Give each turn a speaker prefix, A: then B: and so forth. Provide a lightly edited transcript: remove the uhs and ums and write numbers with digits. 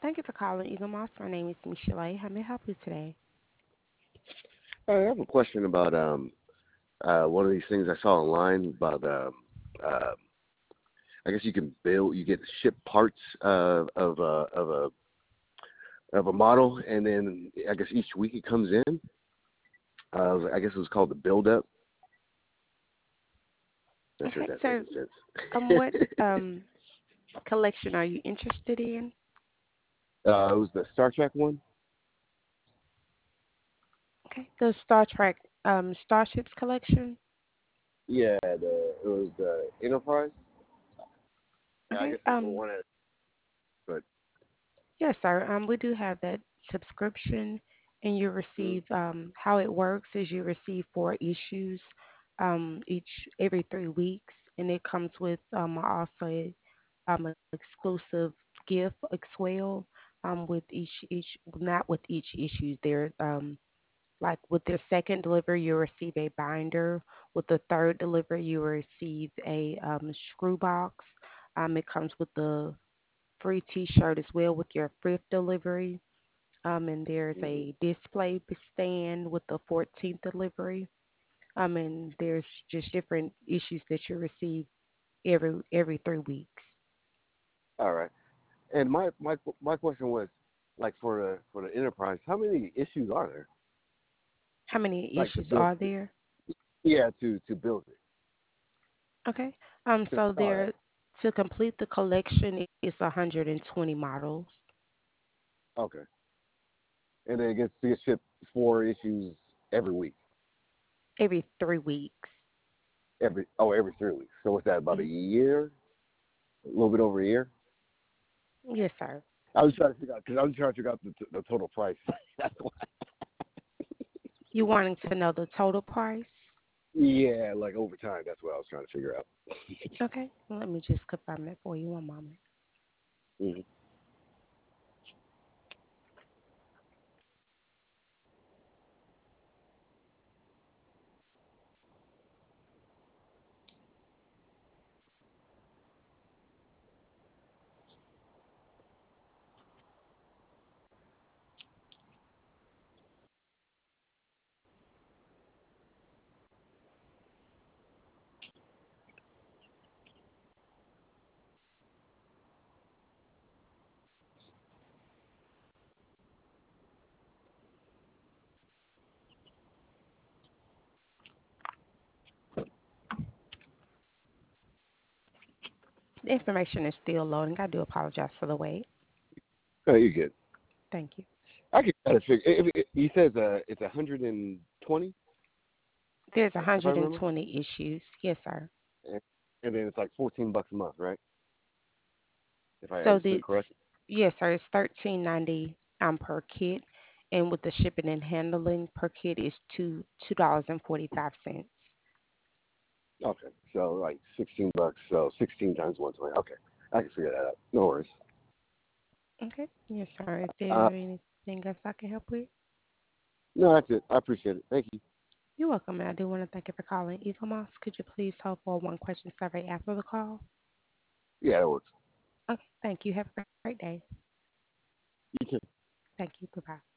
A: Thank you for calling Eagle Moss. My name is Michelle. How may I help you today?
B: I have a question about one of these things I saw online about uh, I guess you get ship parts of a model, and then I guess each week it comes in. I guess it was called the build up. Not sure if
A: Okay,
B: that's
A: so
B: making sense.
A: what collection are you interested in?
B: It was the Star Trek one.
A: Okay, the Star Trek Starships collection.
B: Yeah, it was the Enterprise. I
A: Okay,
B: guess it's the one but
A: yes, sir. We do have that subscription, and you
B: mm,
A: receive how it works is you receive 4 issues each every 3 weeks, and it comes with also an exclusive gift as well. With each not with each issue, there like with their second delivery, you receive a binder. With the third delivery, you receive a screw box. It comes with the free T-shirt as well with your fifth delivery. And there's
B: mm,
A: a display stand with the 14th delivery. And there's just different issues that you receive every 3 weeks.
B: all right. And my question was like for the Enterprise, how many issues are there?
A: How many
B: Like to
A: issues
B: build
A: are there?
B: yeah, to build it.
A: Okay.
B: Just
A: So
B: saw that.
A: there to complete the collection is 120 models
B: Okay. And then it gets shipped 4 issues every week.
A: every 3 weeks.
B: Every 3 weeks. So what's that, about a
A: Mhm.
B: year? A little bit over a year?
A: Yes, sir.
B: I was trying to figure out because I was trying to figure out the total price. That's why.
A: You wanting to know the total price?
B: Yeah, like over time. That's what I was trying to figure out.
A: Okay. Let me just confirm that for you. One moment.
B: Hmm.
A: The information is still loading. I do apologize for the wait.
B: Oh, you good?
A: Thank you.
B: I can kind of figure. He says it's 120,
A: There's
B: if I remember,
A: 120 issues. Yes, sir.
B: and and then it's like $14 a month, right? If I
A: So
B: understood correctly.
A: yes, sir. It's 13.90 per kit, and with the shipping and handling per kit is $2 and 45 cents.
B: Okay, so like $16. So 16 times 120. Okay, I can figure that out. No worries.
A: Okay. Yes, sir. Is there
B: Uh,
A: anything else I can help with?
B: no, that's it. I appreciate it. Thank you.
A: You're welcome, and I do want to thank you for calling Eagle Moss. Could you please hold for a one-question survey after the call?
B: Yeah, that works.
A: Okay. Thank you. Have a great day.
B: You too.
A: Thank you. Goodbye.